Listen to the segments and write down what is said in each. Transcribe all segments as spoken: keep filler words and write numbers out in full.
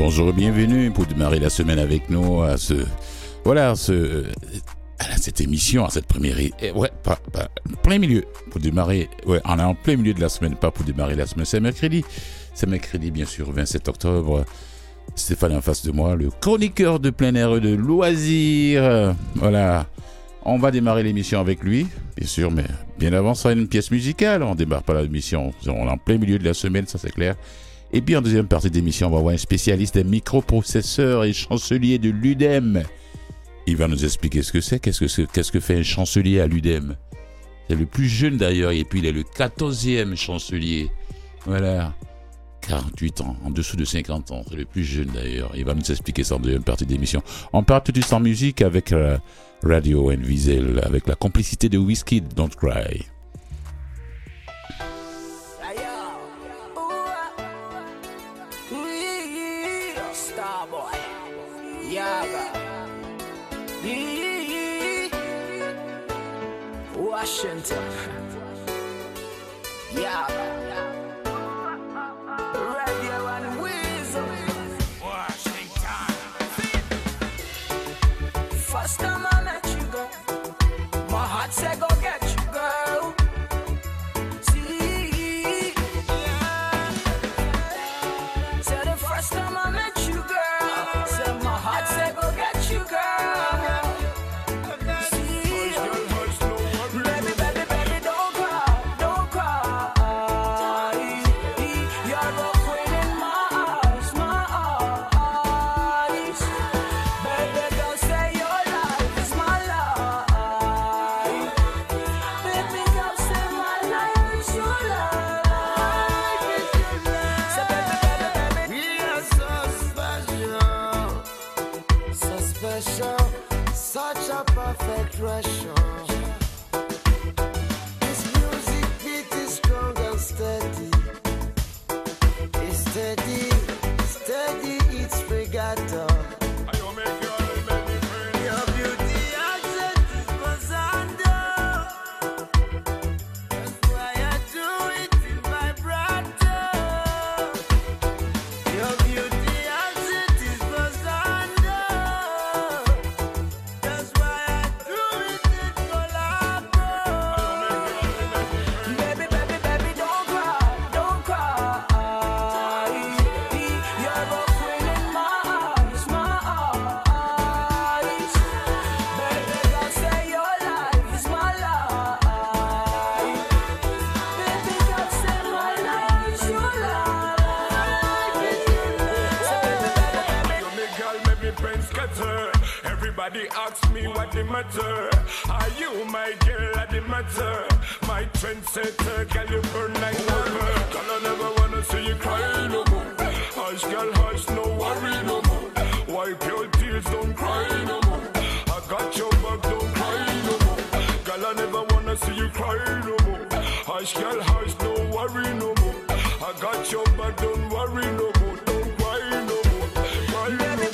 Bonjour et bienvenue pour démarrer la semaine avec nous à ce, voilà, à ce, à cette émission, à cette première, ouais, pas, pas, plein milieu, pour démarrer, ouais, on est en plein milieu de la semaine, pas pour démarrer la semaine, c'est mercredi, c'est mercredi bien sûr, vingt-sept octobre, Stéphane en face de moi, le chroniqueur de plein air de loisirs, voilà, on va démarrer l'émission avec lui, bien sûr, mais bien avant ça, une pièce musicale, on démarre pas l'émission, on est en plein milieu de la semaine, ça c'est clair. Et puis en deuxième partie d'émission, on va voir un spécialiste des microprocesseurs et chancelier de l'U D E M. Il va nous expliquer ce que c'est, qu'est-ce que, qu'est-ce que fait un chancelier à l'U D E M. C'est le plus jeune d'ailleurs, et puis il est le quatorzième chancelier. Voilà, quarante-huit ans, en dessous de cinquante ans, c'est le plus jeune d'ailleurs. Il va nous expliquer ça en deuxième partie d'émission. On part tout de suite en musique avec euh, Radio and Wiesel, avec la complicité de Wizkid, Don't Cry. Washington, yeah, Radio and Weasel, Washington. First time I met you, girl, my heart said go get you, girl. See, yeah. Said the first time I met you, girl, said my heart said go get you, girl. Everybody asks me what the matter. Are you my girl at the matter? My trendsetter, girl you burn like water. Girl I never wanna see you cry no more. Hush girl hush, no worry no more. Wipe your tears, don't cry no more. I got your back, don't cry no more. Girl I never wanna see you cry no more. Hush girl hush, no worry no more. I got your back, don't worry no more. Don't cry no more. Cry no more.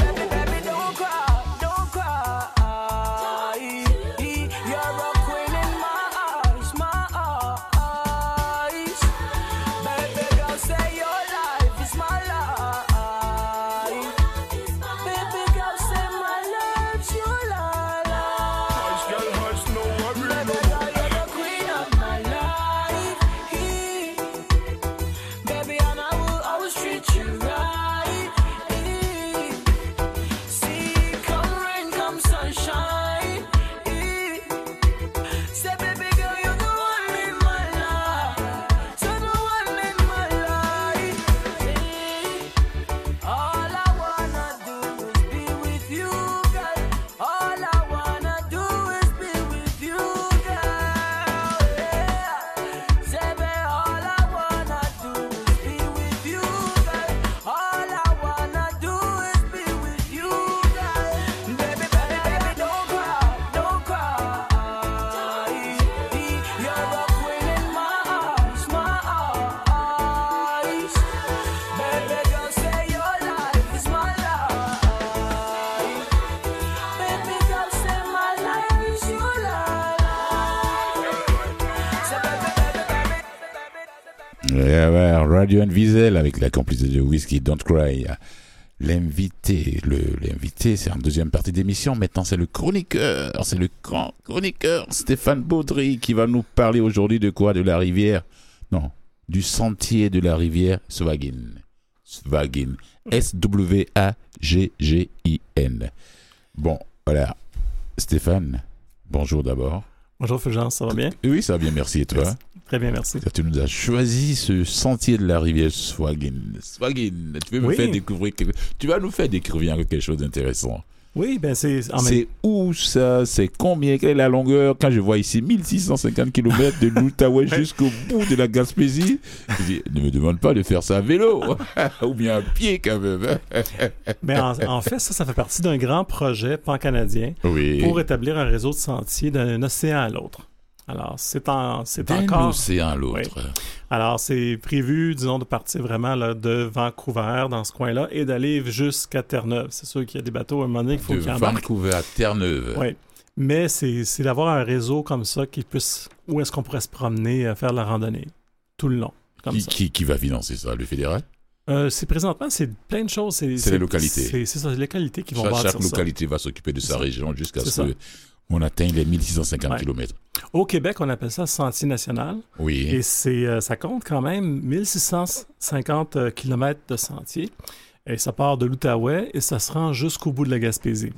Radio and Wiesel avec la complicité de Wizkid, Don't Cry. l'invité. Le, l'invité, c'est en deuxième partie d'émission. Maintenant, c'est le chroniqueur. C'est le grand chroniqueur Stéphane Baudry qui va nous parler aujourd'hui de quoi? De la rivière? Non, du sentier de la rivière Swagin. Swagin. S W A G G I N. Bon, voilà. Stéphane, bonjour d'abord. Bonjour Fulgence, ça va bien? Oui, ça va bien, merci. Et toi? Merci. Très bien, merci. Tu nous as choisi ce sentier de la rivière Swagin. Swagin, tu veux me Oui. faire découvrir quelque... Tu vas nous faire découvrir quelque chose d'intéressant. Oui, ben c'est... en même- C'est où ça? C'est combien? Quelle est la longueur? Quand je vois ici mille six cent cinquante kilomètres de l'Outaouais jusqu'au bout de la Gaspésie, je dis, ne me demande pas de faire ça à vélo ou bien à pied quand même. Ben, en, en fait, ça, ça fait partie d'un grand projet pan-canadien Oui. pour établir un réseau de sentiers d'un océan à l'autre. Alors, c'est, en, c'est D'un encore... océan à l'autre. Alors, c'est prévu, disons, de partir vraiment là, de Vancouver, dans ce coin-là, et d'aller jusqu'à Terre-Neuve. C'est sûr qu'il y a des bateaux, à un moment donné, qu'il faut De qu'ils embarquent. Vancouver à Terre-Neuve. Oui. Mais c'est, c'est d'avoir un réseau comme ça qui puisse... Où est-ce qu'on pourrait se promener, euh, faire de la randonnée, tout le long, comme Qui, ça. qui, qui va financer ça? Le fédéral? Euh, c'est présentement, c'est plein de choses. C'est, C'est les localités. C'est, c'est ça, les localités qui vont Chaque, bâtir chaque ça. localité va s'occuper de C'est sa ça. région jusqu'à C'est ce ça. qu'on atteigne les mille six cent cinquante Ouais. kilomètres. Au Québec, on appelle ça Sentier national. Oui. Et c'est, euh, ça compte quand même mille six cent cinquante kilomètres de sentier. Et ça part de l'Outaouais et ça se rend jusqu'au bout de la Gaspésie.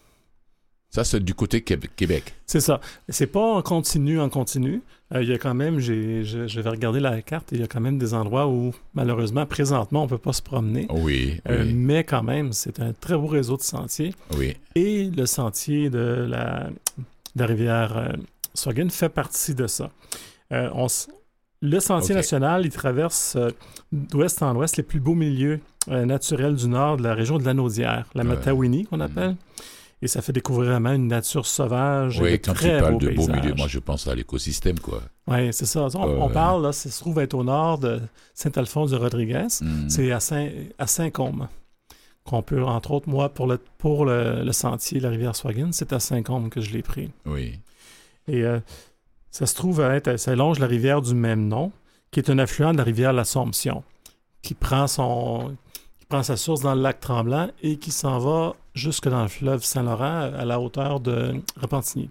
Ça, c'est du côté Québec. Québec. C'est ça. C'est pas en continu, en continu. Euh, il y a quand même, j'ai, je, je vais regarder la carte, et il y a quand même des endroits où, malheureusement, présentement, on peut pas se promener. Oui, Euh, oui, mais quand même, c'est un très beau réseau de sentiers. oui. Et le sentier de la, de la rivière euh, Swagin fait partie de ça. Euh, on s- le sentier Ok. national, il traverse euh, d'ouest en ouest les plus beaux milieux euh, naturels du nord de la région de Lanaudière, la Ouais. Matawini qu'on appelle. Et ça fait découvrir vraiment une nature sauvage et Oui, de quand tu très parles beaux de beaux paysages. milieux, moi je pense à l'écosystème, quoi. Oui, c'est ça. On, Euh, on parle, là, ça se trouve être au nord de Saint-Alphonse de Rodriguez. Mm. C'est à, Saint, à Saint-Côme qu'on peut, entre autres, moi, pour le, pour le, le sentier, la rivière Swagin, c'est à Saint-Côme que je l'ai pris. Oui. Et euh, ça se trouve à être, ça longe la rivière du même nom, qui est un affluent de la rivière l'Assomption, qui prend son, qui prend sa source dans le lac Tremblant et qui s'en va jusque dans le fleuve Saint-Laurent à la hauteur de Repentigny.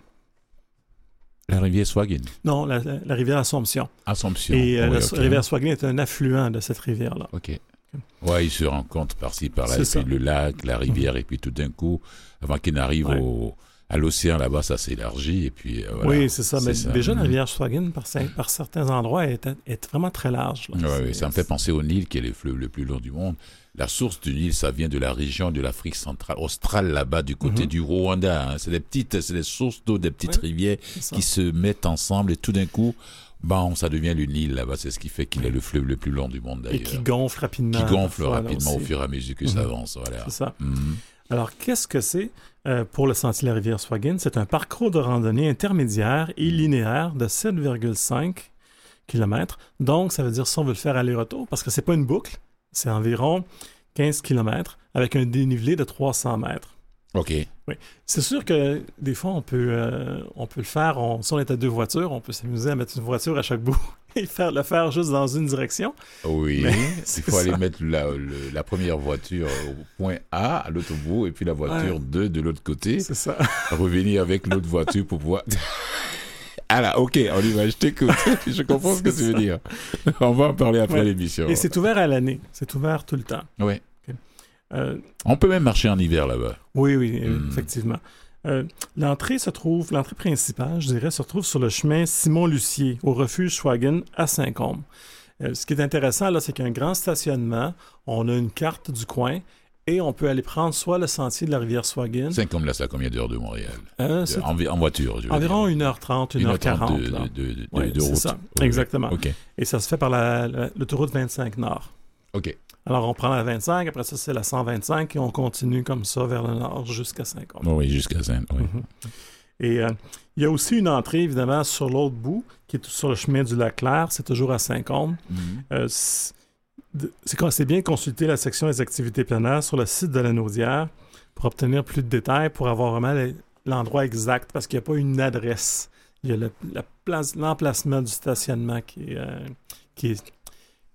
La rivière Swagin. Non, la, la- la rivière Assomption. Assomption. Et euh, Oui, la ok. rivière Swagin est un affluent de cette rivière-là. Ok. Ouais, ils se rencontrent par-ci, par-là, C'est et ça. puis le lac, la rivière, et puis tout d'un coup, avant qu'ils n'arrivent Ouais. au, à l'océan là-bas, ça s'élargit, et puis euh, voilà. Oui, c'est ça. Mais C'est ça. déjà, la Mhm. rivière Swagin, par, cer- par certains endroits, est, est vraiment très large. là. Ouais, C'est- ouais, ça me fait penser au Nil, qui est le fleuve le plus long du monde. La source du Nil, ça vient de la région de l'Afrique centrale, australe, là-bas, du côté Mhm. du Rwanda. hein. C'est des petites, c'est des sources d'eau, des petites Ouais. rivières c'est ça. qui se mettent ensemble, et tout d'un coup, bon, ça devient le Nil là-bas. C'est ce qui fait qu'il est le fleuve le plus long du monde, Et d'ailleurs. qui gonfle rapidement. Qui gonfle parfois, là, rapidement au aussi. fur et à mesure que Mhm. ça avance. Voilà. C'est ça. Mhm. Alors, qu'est-ce que c'est euh, pour le sentier de la rivière Swagin? C'est un parcours de randonnée intermédiaire et linéaire de sept virgule cinq kilomètres. Donc, ça veut dire si on veut le faire aller-retour, parce que c'est pas une boucle, c'est environ quinze kilomètres avec un dénivelé de trois cents mètres. OK. C'est sûr que des fois, on peut, euh, on peut le faire. On, si on est à deux voitures, on peut s'amuser à mettre une voiture à chaque bout et faire, le faire juste dans une direction. Oui, Mais il c'est faut aller ça. mettre la, le- la première voiture au point A, à l'autre bout, et puis la voiture Ouais. deux de l'autre côté. C'est ça. Revenir avec l'autre voiture pour pouvoir... Ah là, ok, on y va, je t'écoute. Je comprends ce que tu veux dire. On va en parler après Ouais. l'émission. Et c'est ouvert à l'année. C'est ouvert tout le temps. Ouais. Euh, On peut même marcher en hiver là-bas. Oui, oui, euh, Hmm. effectivement. Euh, l'entrée se trouve, l'entrée principale, je dirais, se trouve sur le chemin Simon-Lucier, au refuge Swagin à Saint-Côme. Euh, ce qui est intéressant, là, c'est qu'il y a un grand stationnement, on a une carte du coin, et on peut aller prendre soit le sentier de la rivière Swagin, C'est comme là, ça, combien d'heures de Montréal euh, c'est en, en voiture, je veux environ dire. une heure trente, une Une heure heure trente quarante. de, là. de, de, de- Ouais, de c'est route. ça, Oui, exactement. Ok, Et ça se fait par la- la- l'autoroute vingt-cinq Nord. ok. Alors, on prend la vingt-cinq, après ça, c'est la cent vingt-cinq, et on continue comme ça vers le nord jusqu'à Saint-Côme. Bon, oui, jusqu'à Saint. Oui. Mhm. Et euh, il y a aussi une entrée, évidemment, sur l'autre bout, qui est sur le chemin du Lac-Clair. C'est toujours à Saint-Côme. Mhm. Euh, c'est c'est quand- c'est bien de consulter la section des activités plein sur le site de la Naudière pour obtenir plus de détails, pour avoir vraiment les- l'endroit exact, parce qu'il n'y a pas une adresse. Il y a le- la place- l'emplacement du stationnement qui est, euh, qui est, qui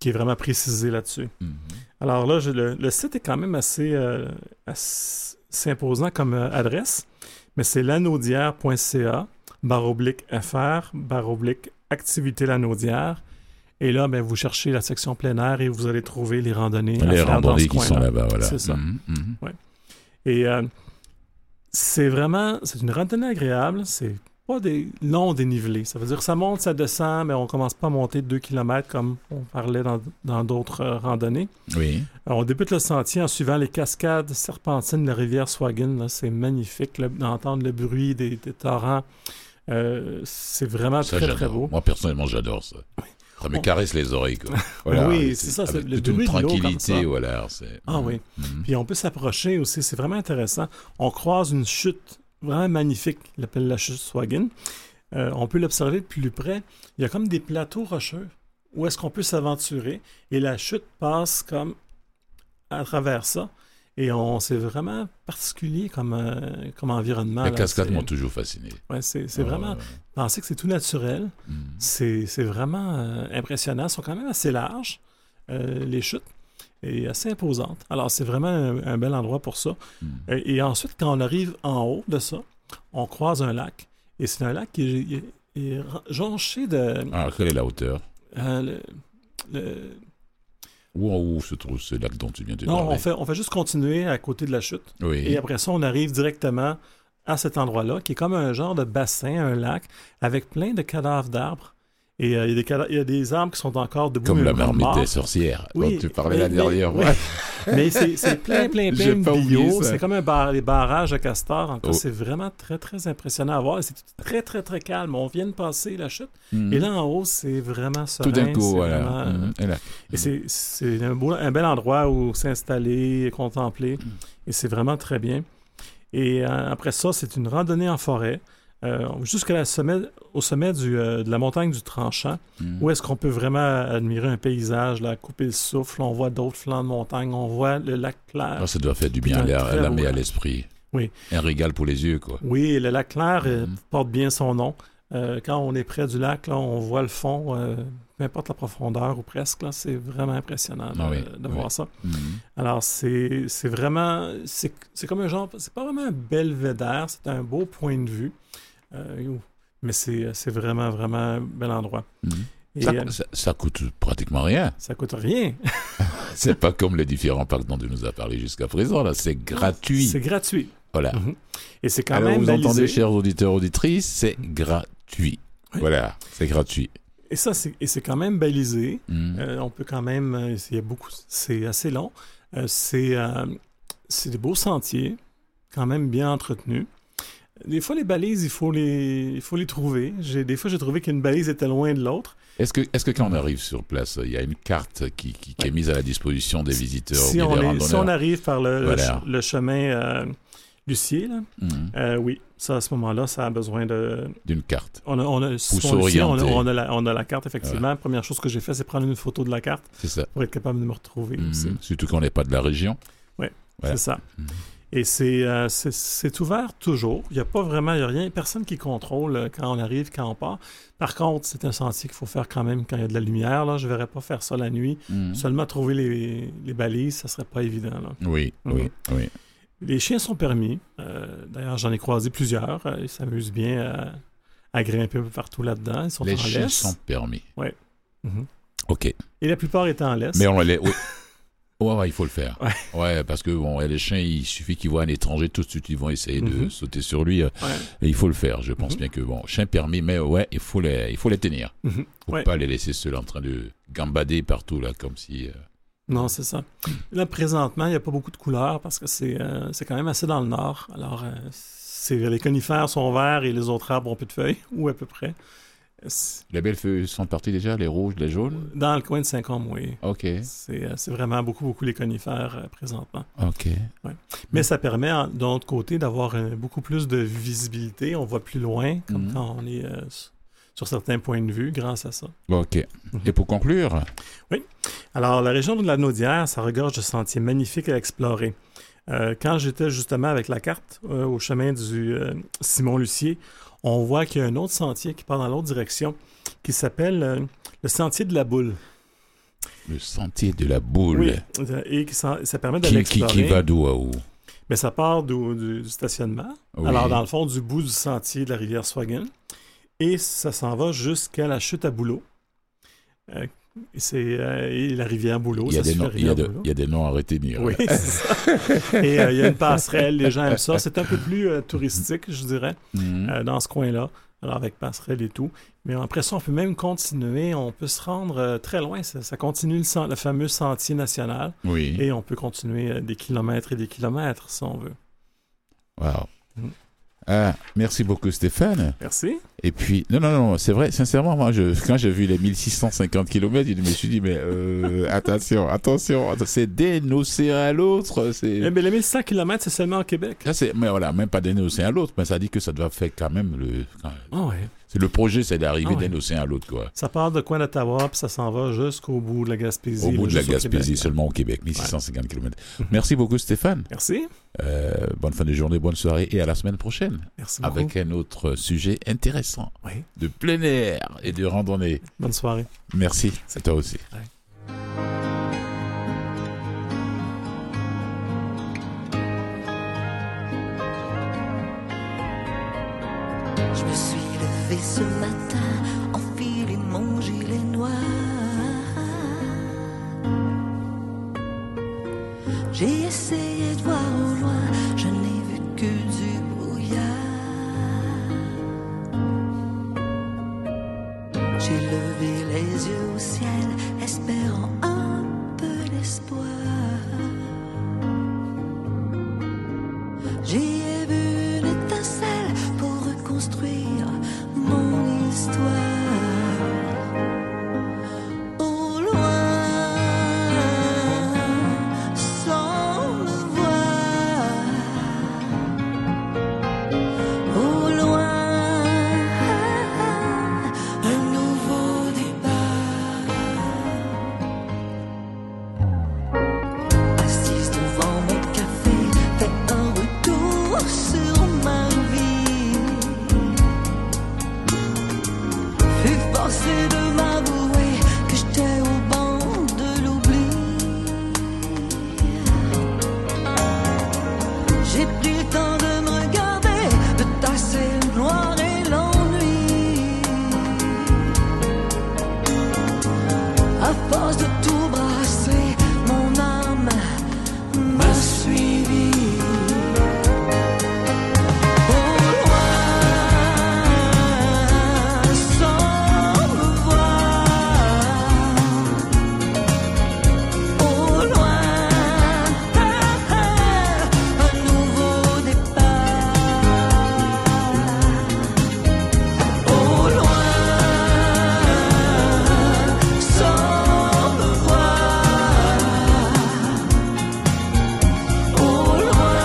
qui est vraiment précisé là-dessus. Mhm. Alors là, je- le, le site est quand même assez, euh, assez, assez imposant comme euh, adresse, mais c'est lanaudière.ca, barre oblique fr, barre oblique activité lanaudière. Et là, ben, vous cherchez la section plein air et vous allez trouver les randonnées à Les faire dans randonnées ce qui coin-là. sont là-bas, voilà. C'est ça. Mhm, mhm. Et euh, c'est vraiment, c'est une randonnée agréable, c'est pas des longs dénivelés. Ça veut dire que ça monte, ça descend, mais on commence pas à monter deux kilomètres comme on parlait dans dans d'autres euh, randonnées. Oui. Alors, on débute le sentier en suivant les cascades serpentines de la rivière Swaggin. Là, c'est magnifique là, d'entendre le bruit des, des torrents. Euh, c'est vraiment Ça, très, très j'adore. beau. Moi, personnellement, j'adore ça. Ça me On- caresse les oreilles, quoi. Oui, c'est ça, c'est avec le toute une bruit de l'eau comme tranquillité, ça. voilà. c'est- Ah oui. Mhm. Puis on peut s'approcher aussi, c'est vraiment intéressant. On croise une chute vraiment magnifique, il l'appelle la chute Swaggin. Euh, on peut l'observer de plus près. Il y a comme des plateaux rocheux où est-ce qu'on peut s'aventurer et la chute passe comme à travers ça. Et on c'est vraiment particulier comme, euh, comme environnement. Les là. cascades C'est- m'ont toujours fasciné. ouais, c'est c'est Ah, vraiment... ouais. Penser que c'est tout naturel, Mhm. c'est c'est vraiment euh, impressionnant. Elles sont quand même assez larges, euh, les chutes, et assez imposantes. Alors, c'est vraiment un, un bel endroit pour ça. Mhm. Et, et ensuite, quand on arrive en haut de ça, on croise un lac. Et c'est un lac qui est, est jonché de... Alors, quelle est la hauteur? euh, le- le- Où, où se trouve ce lac dont tu viens de non, parler? on fait, on fait juste continuer à côté de la chute. Oui. Et après ça, on arrive directement à cet endroit-là, qui est comme un genre de bassin, un lac, avec plein de cadavres d'arbres. Et euh, il y a des cada- il y a des arbres qui sont encore debout. Comme mais la vraiment marmite morts. des sorcières Oui, dont tu parlais mais- la dernière mais- fois. Mais c'est c'est plein, plein, J'ai plein de pas oublié bio. ça. C'est comme un bar, les barrages de castors. Encore, Oh. c'est vraiment très, très impressionnant à voir. Et c'est très, très, très calme. On vient de passer la chute. Mhm. Et là, en haut, c'est vraiment serein. Tout d'un coup, c'est voilà. vraiment, euh, Mhm. Et là. Et c'est- c'est un, beau- un bel endroit où s'installer, contempler. Mm. Et c'est vraiment très bien. Et euh, après ça, c'est une randonnée en forêt. Euh, jusqu'à la sommet, au sommet du, euh, de la montagne du Tranchant, Mhm. où est-ce qu'on peut vraiment admirer un paysage, là, couper le souffle, on voit d'autres flancs de montagne, on voit le lac clair. Ah, ça doit faire du bien à Putain, l'air- à très l'âme beau, et à là. l'esprit. Oui. Un régal pour les yeux, quoi. Oui, et le lac clair euh, Mhm. porte bien son nom. Euh, quand on est près du lac, là, on voit le fond, euh, peu importe la profondeur ou presque, là, c'est vraiment impressionnant de, Ah oui, de oui. voir ça. Mhm. Alors, c'est c'est vraiment... C'est c'est comme un genre... C'est pas vraiment un belvédère, c'est un beau point de vue. Euh, où- mais c'est c'est vraiment, vraiment un bel endroit. Mhm. Et Ça, euh, ça- ça coûte pratiquement rien. ça coûte rien. C'est pas comme les différents parcs dont tu nous as parlé jusqu'à présent. Là, c'est gratuit. C'est gratuit. Voilà. Mhm. Et c'est quand Alors, même vous balisé. entendez, chers auditeurs, auditrices, c'est gratuit. Oui. Voilà, c'est gratuit. Et ça, c'est et c'est quand même balisé. Mhm. Euh, on peut quand même... euh, il y a beaucoup... C'est assez long. Euh, c'est euh, c'est des beaux sentiers, quand même bien entretenus. Des fois, les balises, il faut les, il faut les trouver. J'ai, des fois, j'ai trouvé qu'une balise était loin de l'autre. Est-ce que, est-ce que quand on arrive sur place, il y a une carte qui, qui, qui est mise à la disposition des visiteurs Si ou on, des est- si randonneurs? on arrive par le, le Voilà. ch- le chemin euh, Lucier, là, Mhm. euh, oui, ça, à ce moment-là, ça a besoin de... D'une carte. On a, on a, si Pour on Lucier, on a, s'orienter. on a la, on a la carte, effectivement. La première chose que j'ai fait, c'est prendre une photo de la carte C'est ça. pour être capable de me retrouver Mhm. aussi. Surtout qu'on n'est pas de la région. Voilà. C'est ça. Mhm. Et c'est, euh, c'est, c'est ouvert toujours. Il n'y a pas vraiment, il y a rien, personne qui contrôle euh, quand on arrive, quand on part. Par contre, c'est un sentier qu'il faut faire quand même quand il y a de la lumière. Là. Je ne verrais pas faire ça la nuit. Mhm. Seulement trouver les, les balises, ça ne serait pas évident. Là. Oui, Mhm. oui, oui. Les chiens sont permis. Euh, d'ailleurs, j'en ai croisé plusieurs. Euh, ils s'amusent bien à, à grimper un peu partout là-dedans. Ils sont Les en chiens laisse. sont permis. Mhm. OK. Et la plupart étaient en laisse. Mais on les... Oui. Ouais, ouais, il faut le faire. Ouais. Ouais, parce que bon, les chiens, il suffit qu'ils voient un étranger, tout de suite, ils vont essayer de Mhm. sauter sur lui. euh, Ouais. Et il faut le faire. Je pense Mhm. bien que bon, chien permis, mais ouais, il faut les, il faut les tenir. Mhm. Faut Ouais. pas les laisser seuls en train de gambader partout là, comme si. euh, Non, c'est ça. Là, présentement, il n'y a pas beaucoup de couleurs parce que c'est, euh, c'est quand même assez dans le nord. Alors, euh, c'est, les conifères sont verts et les autres arbres ont peu de feuilles, ou à peu près. C'est- Les belles feuilles sont parties déjà, les rouges, les jaunes. Dans le coin de Saint-Côme, oui. Ok, C'est, euh, c'est vraiment beaucoup, beaucoup les conifères euh, présentement. ok. Mais ça permet, en- d'un autre côté, d'avoir euh, beaucoup plus de visibilité. On voit plus loin, comme Mhm. quand on est euh, s- sur certains points de vue, grâce à ça. Ok. Et pour conclure, Alors, la région de la Naudière, ça regorge de sentiers magnifiques à explorer. Euh, quand j'étais justement avec la carte euh, au chemin du euh, Simon-Lucier, on voit qu'il y a un autre sentier qui part dans l'autre direction qui s'appelle euh, le sentier de la boule. Le sentier de la boule. Oui, et qui ça, ça permet Qui, d'aller qui, explorer. qui va d'où à où? Mais ça part du, du- du stationnement. Oui. Alors, dans le fond, du bout du sentier de la rivière Swagan. Et ça s'en va jusqu'à la chute à Bouleau. Euh, c'est euh, et la rivière Bouleau. Il y, a ça des se fait noms, il, y a rivière de- Bouleau. il y a des noms à retenir. Oui, c'est ça. Et euh, il y a une passerelle, les gens aiment ça. C'est un peu plus euh, touristique, je dirais, Mhm. euh, dans ce coin-là. Alors, avec passerelle et tout. Mais après ça, on peut même continuer. On peut se rendre euh, très loin. Ça, ça continue le, sen- le fameux sentier national. Oui. Et on peut continuer euh, des kilomètres et des kilomètres, si on veut. Wow. Mhm. Ah, merci beaucoup, Stéphane. Merci. Et puis, non, non, non, c'est vrai, sincèrement, moi, je, quand j'ai vu les mille six cent cinquante kilomètres, je me suis dit, mais euh, attention, attention, c'est d'un océan à l'autre. C'est... Eh bien, les mille cent kilomètres, c'est seulement au Québec. Ça, c'est, mais voilà, même pas d'un océan à l'autre, mais ça dit que ça doit faire quand même le. quand- Ah ouais. c'est le projet, c'est d'arriver Ah ouais. d'un océan à l'autre, quoi. Ça part de coin d'Ottawa, puis ça s'en va jusqu'au bout de la Gaspésie. Au bout là, de la juste au Gaspésie, Québec. seulement au Québec, mille six cent cinquante kilomètres. Merci beaucoup, Stéphane. Merci. Euh, bonne fin de journée, bonne soirée et à la semaine prochaine Merci beaucoup. avec un autre sujet intéressant Oui. de plein air et de randonnée. Bonne soirée. Merci, c'est toi aussi. Je me suis levé ce matin, enfilé mon gilet noir. J'ai essayé de voir au loin, je n'ai vu que du brouillard. J'ai levé les yeux au ciel, espérant un peu d'espoir. J'y ai vu une étincelle pour reconstruire mon histoire. Au loin, sans me voir. Au loin, un nouveau départ. Assise devant mon café, fait un retour sur ma vie. Fut forcé de m'avouer que j'étais au banc de l'oubli. J'ai pris le temps de me regarder, de tasser le noir et l'ennui. À force de tout brasser, mon âme m'a suivi. Au loin, sans me voir. Au loin, un nouveau départ. Au loin, sans me voir. Au loin,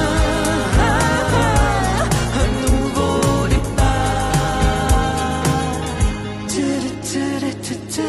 un nouveau départ. Tu-tu-tu-tu-tu.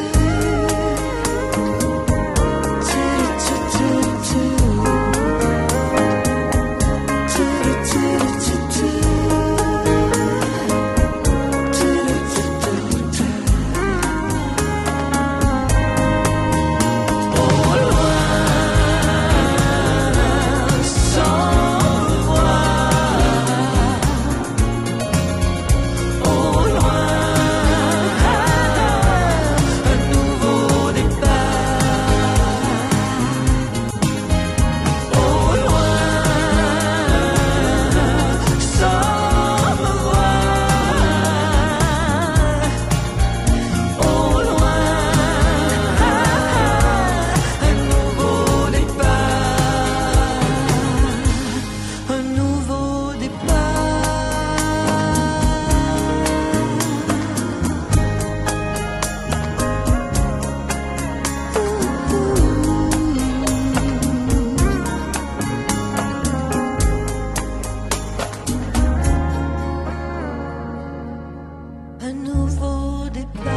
Un nouveau départ. Un nouveau départ.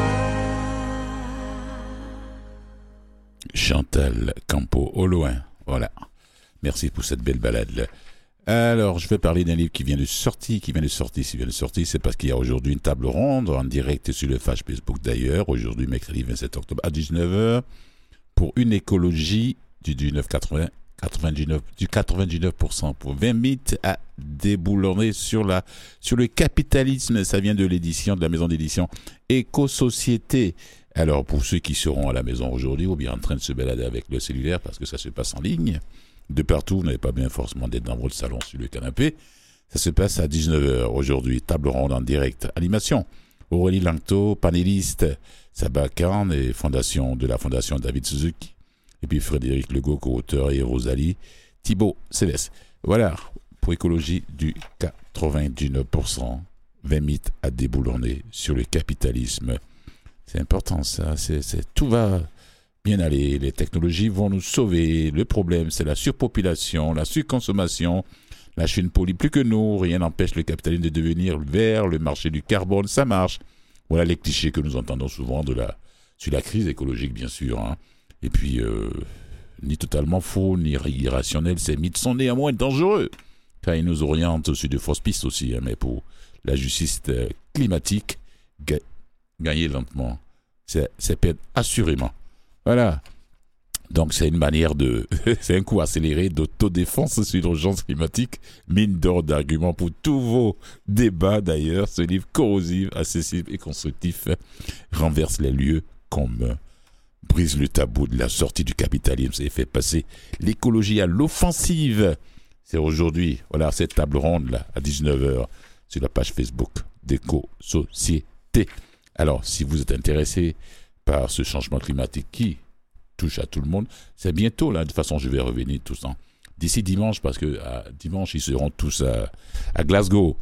Chantal Campo, au loin. Voilà. Merci pour cette belle balade-là. Alors, je vais parler d'un livre qui vient de sortir, qui vient de sortir, s'il vient de sortir, c'est parce qu'il y a aujourd'hui une table ronde en direct sur le page Facebook d'ailleurs, aujourd'hui, mercredi vingt-sept octobre à dix-neuf heures. pour une écologie du, du neuf quatre-vingts, quatre-vingt-dix-neuf, du quatre-vingt-dix-neuf pour cent pour vingt mythes à déboulonner sur, la, sur le capitalisme. Ça vient de l'édition, de la maison d'édition Éco-Société. Alors, pour ceux qui seront à la maison aujourd'hui ou bien en train de se balader avec le cellulaire, parce que ça se passe en ligne, de partout, vous n'avez pas bien forcément d'être dans votre salon sur le canapé. Ça se passe à dix-neuf heures aujourd'hui, table ronde en direct. Animation, Aurélie Langto, panéliste, Sabah Khan et fondation de la fondation David Suzuki. Et puis Frédéric Legault, co-auteur, et Rosalie Thibault Céleste. Voilà, pour écologie du quatre-vingt-dix-neuf pour cent, vingt mythes à déboulonner sur le capitalisme. C'est important ça, c'est, c'est, tout va bien aller, les technologies vont nous sauver. Le problème, c'est la surpopulation, la surconsommation. La Chine pollue plus que nous, rien n'empêche le capitalisme de devenir vert, le marché du carbone, ça marche. Voilà les clichés que nous entendons souvent de la, sur la crise écologique, bien sûr. Hein. Et puis, euh, ni totalement faux, ni irrationnel, ces mythes sont néanmoins dangereux, car ils nous orientent sur de fausses pistes aussi. Hein, mais pour la justice climatique, ga- gagner lentement, c'est, c'est perdre assurément. Voilà. Donc, c'est une manière de... c'est un coup accéléré d'autodéfense sur l'urgence climatique. Mine d'or d'arguments pour tous vos débats, d'ailleurs. Ce livre corrosif, accessible et constructif renverse les lieux communs, brise le tabou de la sortie du capitalisme et fait passer l'écologie à l'offensive. C'est aujourd'hui, voilà, cette table ronde-là, à dix-neuf heures, sur la page Facebook d'Éco-Société. Alors, si vous êtes intéressé par ce changement climatique qui touche à tout le monde, c'est bientôt, là, de toute façon, je vais revenir tout ça. D'ici dimanche, parce que à dimanche, ils seront tous à, à Glasgow,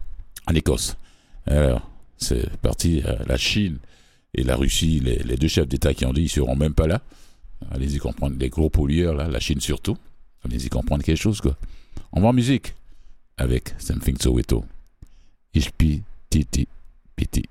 en Écosse. Alors, c'est parti, la Chine et la Russie, les, les deux chefs d'État qui ont dit, ils ne seront même pas là. Allez-y comprendre, les gros pollueurs, là, la Chine surtout. Allez-y comprendre quelque chose, quoi. On va en musique avec Something Soweto. Ich bin Titi Piti.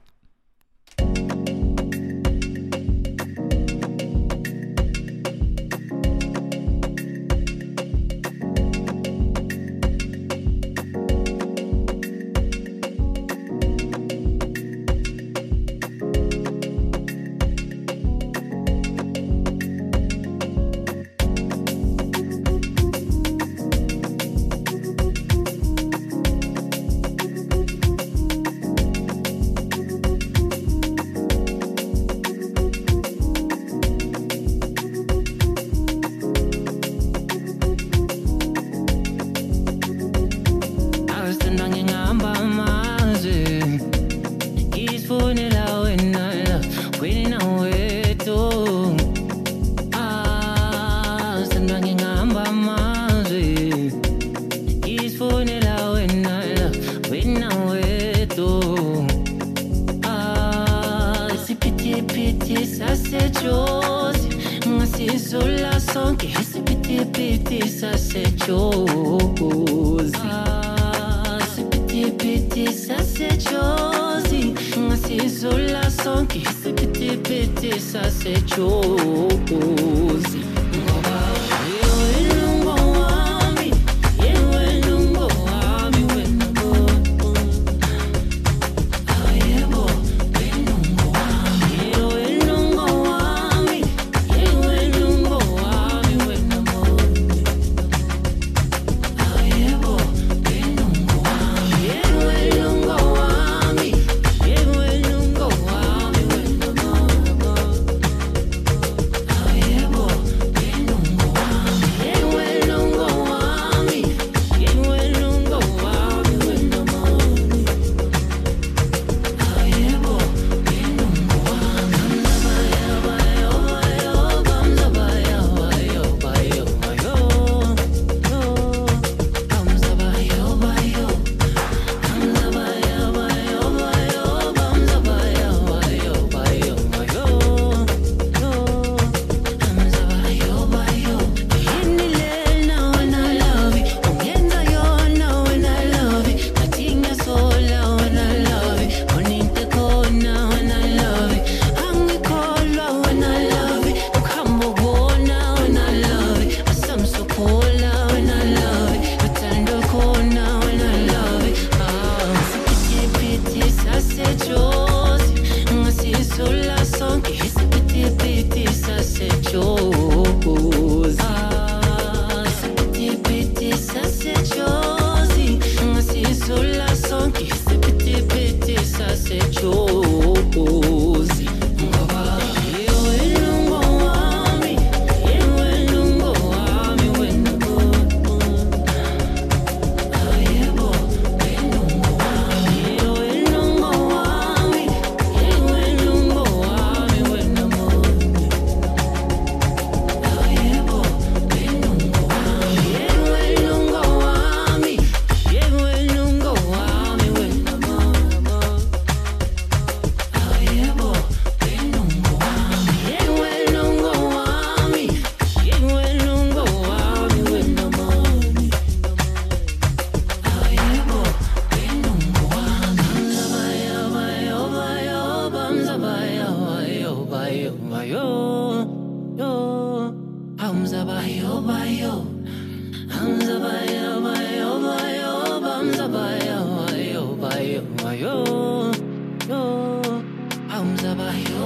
Oh, yeah, boy.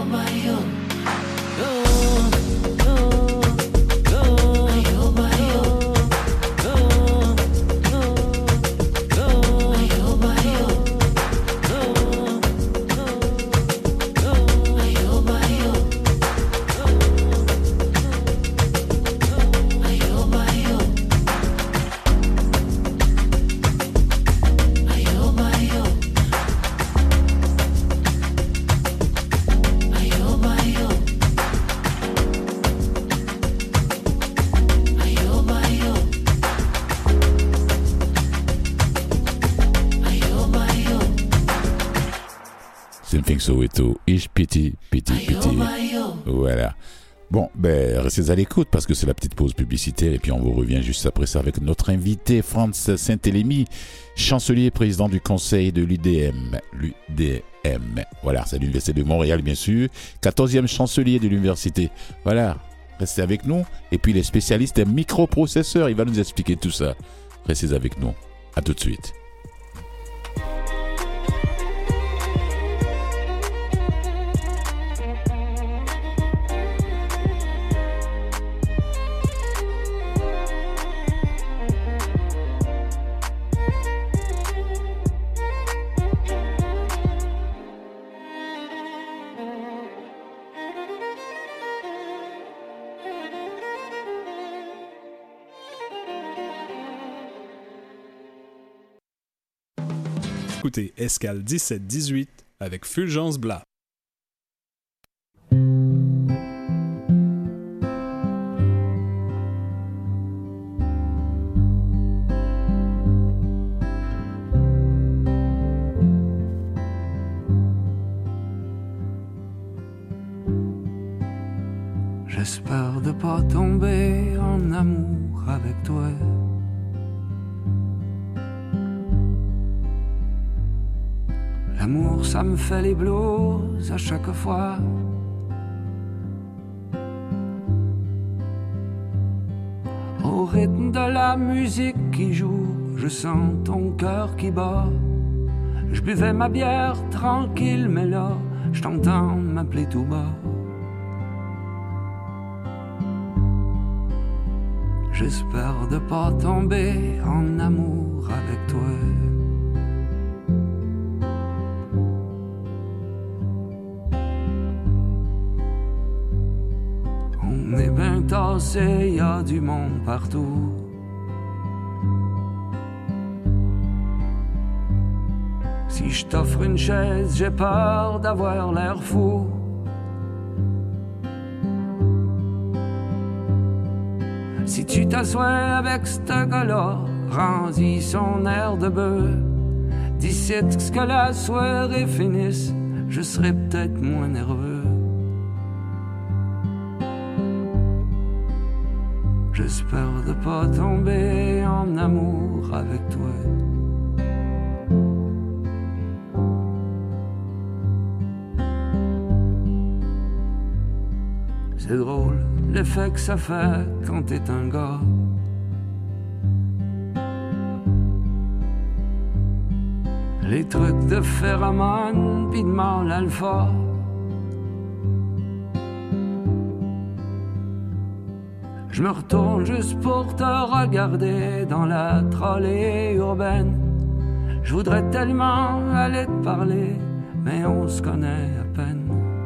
Soweto, Ich Piti, Piti, Piti. Voilà. Bon, ben, restez à l'écoute parce que c'est la petite pause publicitaire et puis on vous revient juste après ça avec notre invité Franz Saint-Elémy, chancelier et président du conseil de l'U D M. L'U D M. Voilà, c'est l'Université de Montréal, bien sûr. quatorzième chancelier de l'université. Voilà, restez avec nous. Et puis les spécialistes des microprocesseurs, il va nous expliquer tout ça. Restez avec nous. À tout de suite. Écoutez Escale dix-sept dix-huit avec Fulgence Blas. J'espère de pas tomber en amour avec toi. L'amour, ça me fait les blues à chaque fois. Au rythme de la musique qui joue, je sens ton cœur qui bat. Je buvais ma bière tranquille, mais là, je t'entends m'appeler tout bas. J'espère de pas tomber en amour avec toi. On est bien tassé, y a du monde partout. Si je t'offre une chaise, j'ai peur d'avoir l'air fou. Si tu t'assois avec ce gars-là, rends-y son air de bœuf. D'ici ce que la soirée finisse, je serai peut-être moins nerveux. J'espère de pas tomber en amour avec toi. C'est drôle l'effet que ça fait quand t'es un gars. Les trucs de phéromones pis de mâle alpha. Je me retourne juste pour te regarder dans la trolley urbaine. Je voudrais tellement aller te parler, mais on se connaît à peine.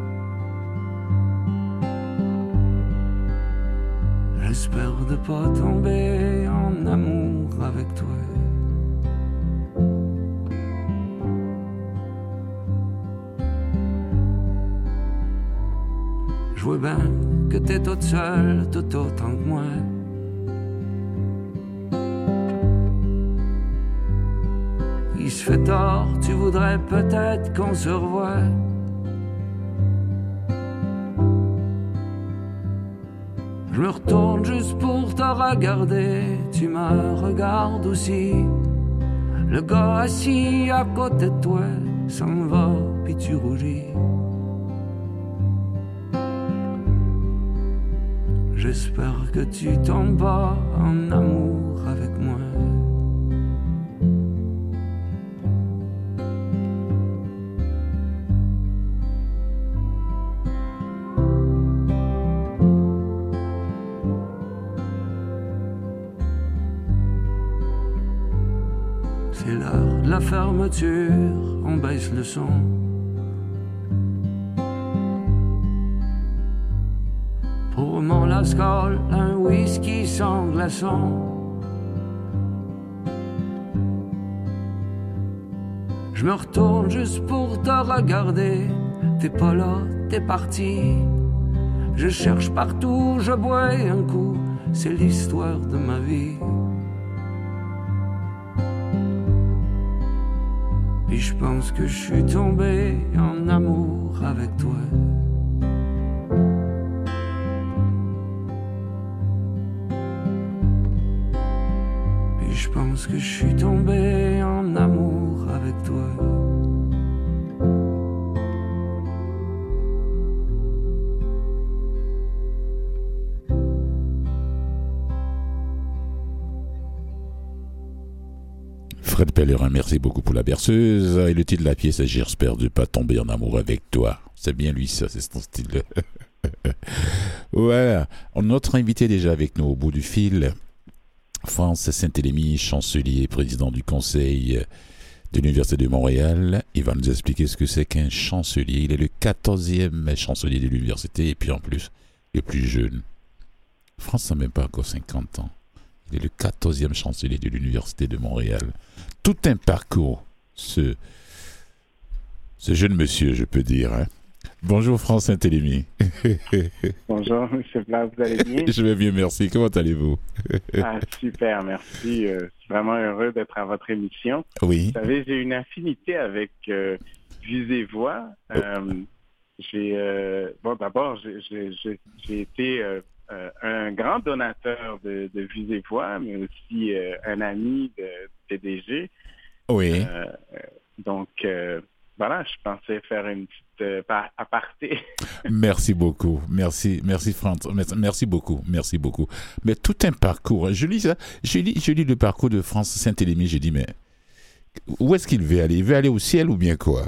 J'espère de pas tomber en amour avec toi. Je vois bien que t'es toute seule, tout autant que moi. Il se fait tard, tu voudrais peut-être qu'on se revoie. Je me retourne juste pour te regarder, tu me regardes aussi. Le gars assis à côté de toi s'en va, puis tu rougis. J'espère que tu tombes pas en amour avec moi. la fermeture, on baisse le son. Pour mon lascol, un whisky sans glaçon. Je me retourne juste pour te regarder. T'es pas là, t'es parti. Je cherche partout, je bois un coup. C'est l'histoire de ma vie. Et je pense que je suis tombé en amour avec toi. Et je pense que je suis tombé en amour avec toi. Fred Pellerin, merci beaucoup pour la berceuse. Et le titre de la pièce, c'est J'espère de pas tomber en amour avec toi. C'est bien lui, ça, c'est son style. Voilà. Notre invité déjà avec nous au bout du fil, France Saint-Élémy, chancelier, président du conseil de l'Université de Montréal. Il va nous expliquer ce que c'est qu'un chancelier. Il est le quatorzième chancelier de l'université et puis en plus, le plus jeune. France n'a même pas encore cinquante ans. Il est le quatorzième chancelier de l'Université de Montréal. Tout un parcours, ce, ce jeune monsieur, je peux dire. Hein. Bonjour, France Saint-Élémy. Bonjour, M. Blas, vous allez bien? Je vais bien, merci. Comment allez-vous? Ah, super, merci. Euh, je suis vraiment heureux d'être à votre émission. Oui. Vous savez, j'ai une affinité avec euh, Vues et Voix. Euh, j'ai, euh, bon, d'abord, j'ai, j'ai, j'ai, j'ai été... Euh, Euh, un grand donateur de, de Vues et Voix, mais aussi euh, un ami de P D G. Oui. Euh, donc, euh, voilà, je pensais faire une petite euh, aparté. Merci beaucoup. Merci, merci France. Merci beaucoup. Merci beaucoup. Mais tout un parcours. Je lis ça. Je lis, je lis le parcours de France Saint-Élémy. J'ai dit, mais où est-ce qu'il veut aller? Il veut aller au ciel ou bien quoi?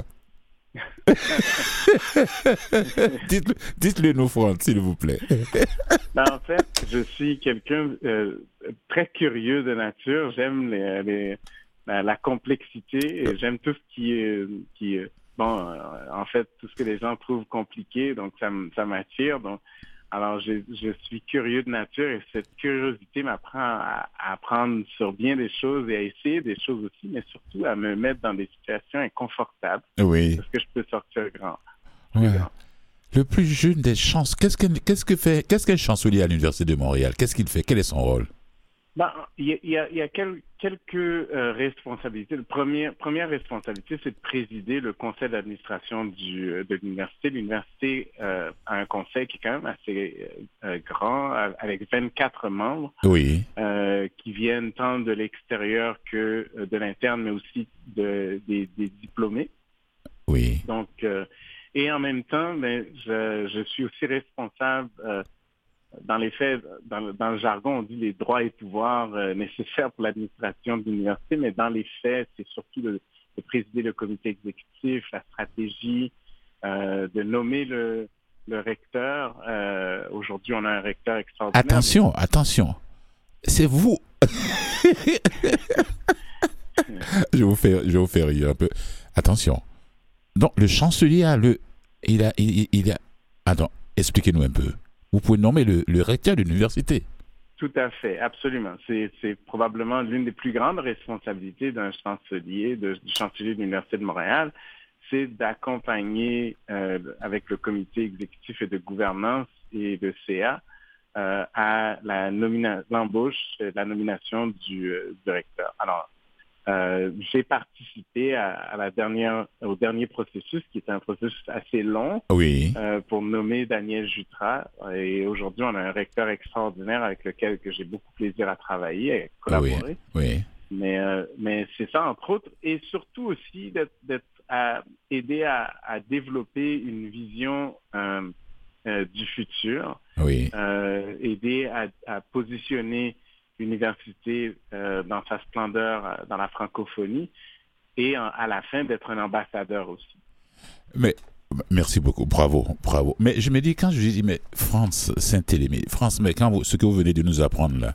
dites-le, dites-le nous, France, s'il vous plaît. Ben, en fait, je suis quelqu'un euh, très curieux de nature. J'aime les, les, la, la complexité et j'aime tout ce qui est, qui, bon, euh, en fait, tout ce que les gens trouvent compliqué. Donc, ça, ça m'attire. Donc, alors, je, je suis curieux de nature et cette curiosité m'apprend à, à apprendre sur bien des choses et à essayer des choses aussi, mais surtout à me mettre dans des situations inconfortables. Oui. Parce que je peux sortir grand. Ouais. grand. Le plus jeune des chances. Qu'est-ce que, qu'est-ce que fait, qu'est-ce qu'un chancelier à l'Université de Montréal? Qu'est-ce qu'il fait? Quel est son rôle? Ben, il y a, il y a, il y a quel, quelques euh, responsabilités. La première, première responsabilité, c'est de présider le conseil d'administration du, de l'université. L'université euh, a un conseil qui est quand même assez euh, grand, avec vingt-quatre membres, oui, euh, qui viennent tant de l'extérieur que de l'interne, mais aussi de, des, des diplômés. Oui. Donc, euh, et en même temps, ben, je, je suis aussi responsable. Euh, Dans les faits, dans le, dans le jargon, on dit les droits et pouvoirs euh, nécessaires pour l'administration de l'université, mais dans les faits, c'est surtout de, de présider le comité exécutif, la stratégie, euh, de nommer le, le recteur. Euh, aujourd'hui, on a un recteur extraordinaire. Attention, mais... attention, c'est vous. je vous fais, je vous fais rire un peu. Attention. Donc, le chancelier a le, il a, il, il a. Attends, expliquez-nous un peu. Vous pouvez nommer le, le recteur de l'université. Tout à fait, absolument. C'est, c'est probablement l'une des plus grandes responsabilités d'un chancelier, de, du chancelier de l'Université de Montréal, c'est d'accompagner euh, avec le comité exécutif et de gouvernance et le C A euh, à la nomina- l'embauche, la nomination du, euh, du recteur. Alors, Euh, j'ai participé à, à la dernière, au dernier processus, qui était un processus assez long, oui. euh, pour nommer Daniel Jutras. Et aujourd'hui, on a un recteur extraordinaire avec lequel que j'ai beaucoup plaisir à travailler, à collaborer. Oui. oui. Mais, euh, mais c'est ça, entre autres, et surtout aussi d'être, d'être à aider à, à développer une vision euh, euh, du futur, oui. euh, aider à, à positionner l'université euh, dans sa splendeur euh, dans la francophonie et en, à la fin d'être un ambassadeur aussi. Mais merci beaucoup, bravo, bravo. Mais je me dis, quand je dis, mais France Saint-Élémy, France, mais quand vous, ce que vous venez de nous apprendre là,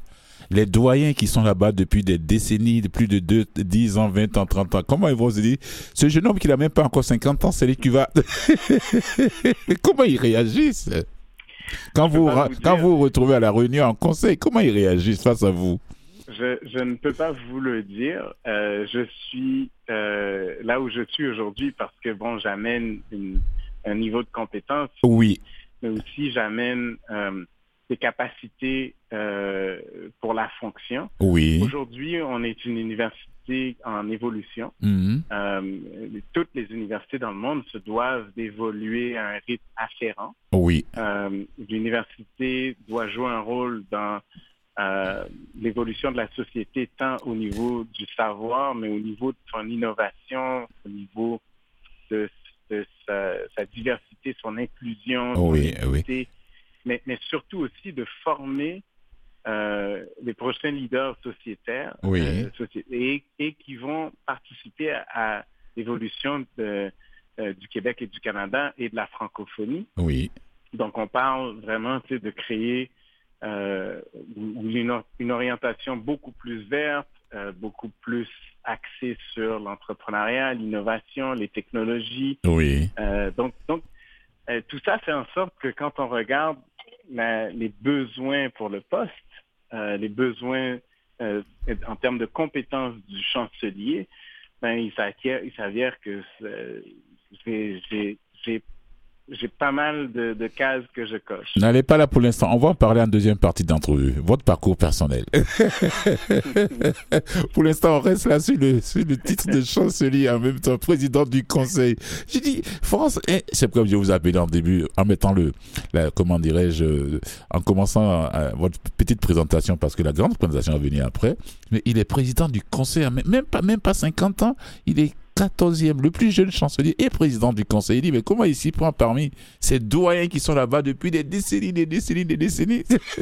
les doyens qui sont là-bas depuis des décennies, de plus de deux, dix ans, vingt ans, trente ans, comment ils vont se dire, ce jeune homme qui n'a même pas encore cinquante ans, c'est lui qui va... Comment ils réagissent quand vous, ra- vous quand dire. vous vous retrouvez à la réunion en conseil, comment ils réagissent face à vous? Je, je ne peux pas vous le dire. Euh, je suis euh, là où je suis aujourd'hui parce que, bon, j'amène une, un niveau de compétence, Oui, mais aussi j'amène euh, des capacités euh, pour la fonction. oui. Aujourd'hui, on est une université en évolution. Mhm. Euh, toutes les universités dans le monde se doivent d'évoluer à un rythme afférent. Oui, Euh, l'université doit jouer un rôle dans euh, l'évolution de la société, tant au niveau du savoir, mais au niveau de son innovation, au niveau de, de sa, sa diversité, son inclusion, son Oui, équité, mais, mais surtout aussi de former euh, les prochains leaders sociétaires Oui. euh, soci- et, et qui vont participer à, à l'évolution de, euh, du Québec et du Canada et de la francophonie. oui, Donc, on parle vraiment, tu sais, de créer euh, une, or- une orientation beaucoup plus verte, euh, beaucoup plus axée sur l'entrepreneuriat, l'innovation, les technologies. oui, Euh, donc, donc euh, tout ça fait en sorte que quand on regarde la- les besoins pour le poste, euh, les besoins euh, en termes de compétences du chancelier, ben, il s'avère, il s'avère que c'est- j'ai, j'ai, j'ai J'ai pas mal de, de cases que je coche. N'allez pas là pour l'instant. On va en parler en deuxième partie d'entrevue. Votre parcours personnel. Pour l'instant, on reste là sur le, sur le titre de chancelier, en même temps président du conseil. J'ai dit, France, eh, c'est comme je vous appelais en début, en mettant le, la, comment dirais-je, en commençant euh, votre petite présentation, parce que la grande présentation est venue après. Mais il est président du conseil, même pas, même pas cinquante ans. Il est quatorzième, le plus jeune chancelier et président du conseil. Il dit, mais comment il s'y prend parmi ces doyens qui sont là-bas depuis des décennies, des décennies, des décennies?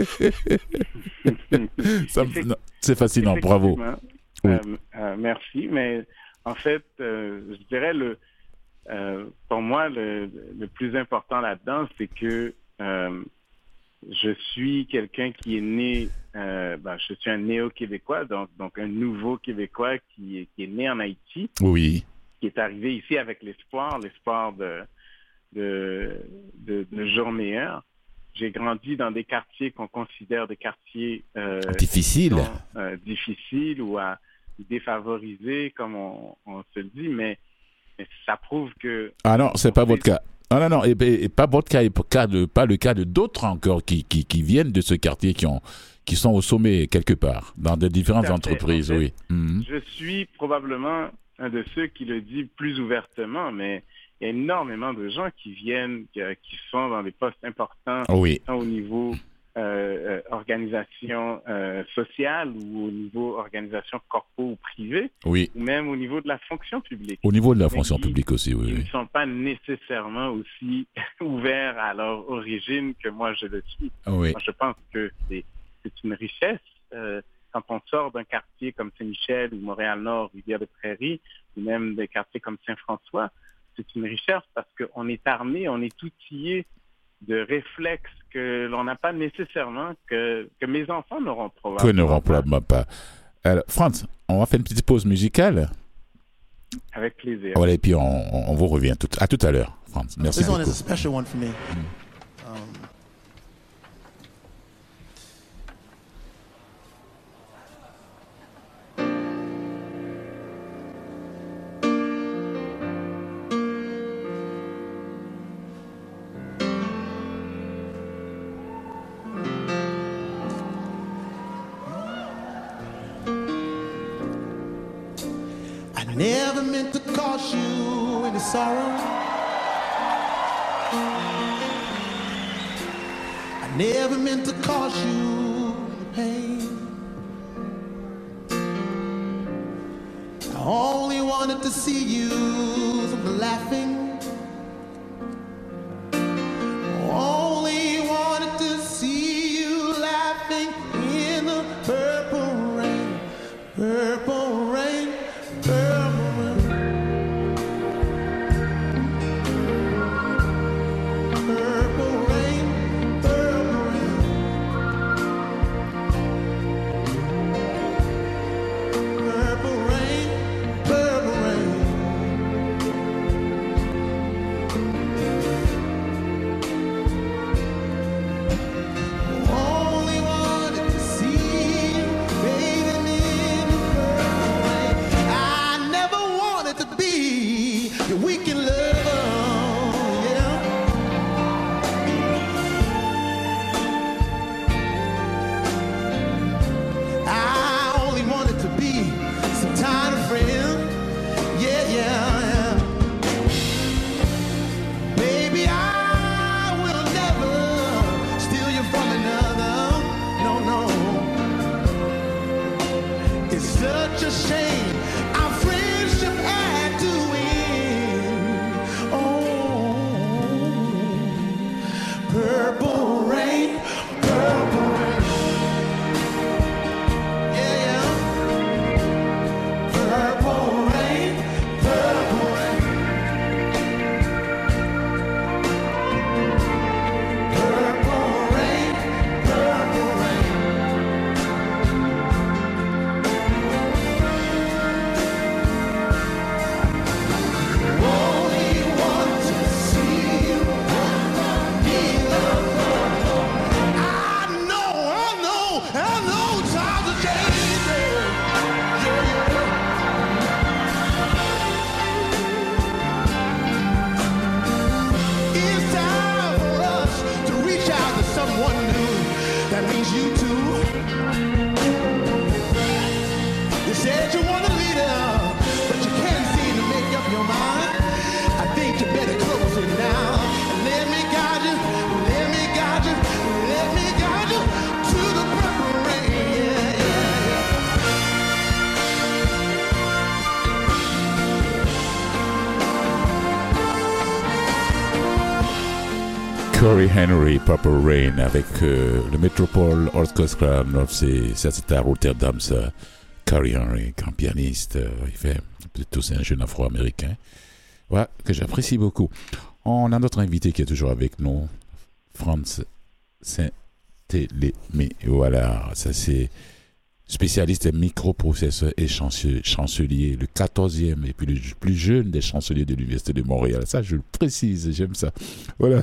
Ça me- non, c'est fascinant, bravo. Effectivement. Oui. Euh, euh, merci, mais en fait, euh, je dirais, le, euh, pour moi, le, le plus important là-dedans, c'est que euh, je suis quelqu'un qui est né, euh, ben, je suis un néo-québécois, donc, donc un nouveau Québécois qui est, qui est né en Haïti, Oui, qui est arrivé ici avec l'espoir, l'espoir de, de, de, de jours meilleurs. J'ai grandi dans des quartiers qu'on considère des quartiers euh, difficile. sont, euh, difficiles ou à défavoriser, comme on, on se le dit, mais, mais ça prouve que... Ah non, c'est pas on votre fait- cas. Ah non, non, et, et- et pas votre cas, et pas cas de, pas le cas de d'autres encore qui, qui, qui viennent de ce quartier, qui, ont, qui sont au sommet quelque part, dans de différentes Tout à fait. entreprises, En fait, oui. Mhm. Je suis probablement un de ceux qui le dit plus ouvertement, mais il y a énormément de gens qui viennent, qui, qui sont dans des postes importants, Oui, tant au niveau euh, euh, organisation euh, sociale ou au niveau organisation corpo ou privée, oui. ou même au niveau de la fonction publique. Au niveau de la Mais fonction qui- publique aussi, oui. Ils ne oui. sont pas nécessairement aussi ouverts à leur origine que moi je le suis. Oui, Moi, je pense que c'est, c'est une richesse. Euh, quand on sort d'un quartier comme Saint-Michel ou Montréal-Nord, Rivière-des-Prairies, ou même des quartiers comme Saint-François, c'est une richesse parce qu'on est armé, on est outillé de réflexes que l'on n'a pas nécessairement, que, que mes enfants n'auront que probablement ne pas. remplace pas. Alors, Franz, on va faire une petite pause musicale. Avec plaisir. Voilà, et puis on, on, on vous revient tout, à tout à l'heure, Franz. Merci This one is beaucoup. a special one for me. Um, I never meant to cause you any sorrow. I never meant to cause you any pain. I only wanted to see you laughing. Only wanted to see you laughing in the purple rain, purple rain, purple rain. Purple rain, purple rain. You're weak in love, yeah. I only wanted to be some kind of friend, yeah, yeah, yeah. Baby, I will never steal you from another, no, no. It's such a shame our friendship had to end. Oh, purple rain, purple rain. Yeah, yeah. Purple rain, purple rain. Purple rain, purple rain. Only want to see you in the purple. I know, I know, I know times are changing. Yeah, yeah. It's time for us to reach out to someone new. That means you too. You said you want a leader, but you can't seem to make up your mind. I think you better close it now and let me guide you, let me guide you, let me guide you to the purple rain. Yeah, yeah, yeah. Corey Henry, Purple Rain, avec euh, le Metropole Orchestra. C'est, ça, c'était à Rotterdam, ça. Corey Henry, grand pianiste. euh, il fait plutôt, c'est un jeune afro-américain. Ouais, que j'apprécie beaucoup. On a notre invité qui est toujours avec nous, Franz Saint-Télémé. Voilà, ça c'est spécialiste des microprocesseurs et chancelier, chancelier, le quatorzième et puis le plus jeune des chanceliers de l'Université de Montréal. Ça, je le précise, j'aime ça. Voilà.